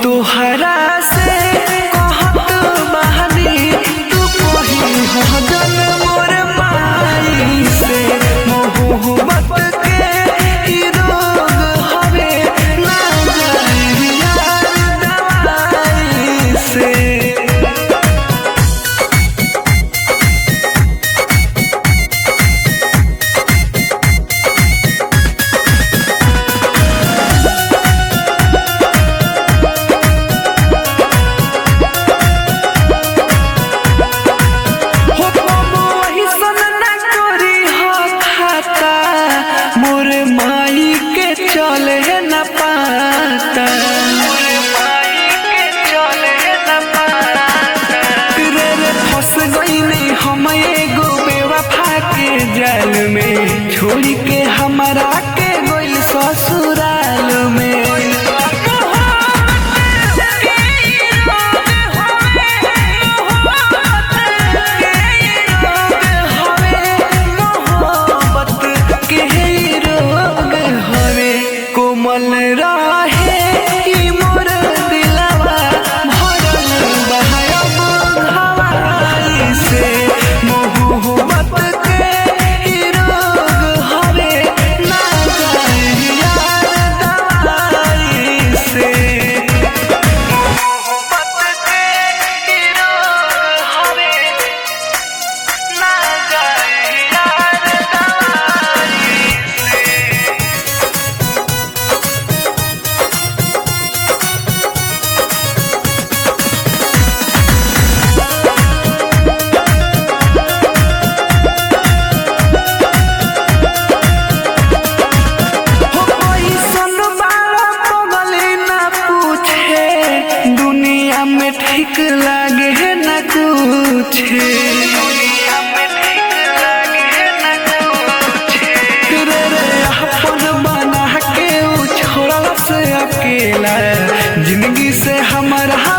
तोहरा से कहत बानी तू कही हो जन मोर माई से मोहब्बत के ई रोग हवे ना जाई यार दवाई से। मोर माई के चले न पाता रे फंस गईली हम एगो बेवफा के जाल में छोड़ के हमरा के गइल ससुराल में। कोमल रहे ई मोर दिलवा भरल बहायब हवाई से मोहब्बत के ई रोग हवे ना जाई यार दवाई से। मोहब्बत के ई रोग हवे ना जाई यार दवाई से। दुनिया में ठीक लागे न कुछ रे अपन बना के छोड़ा से अकेला जिंदगी से हमारा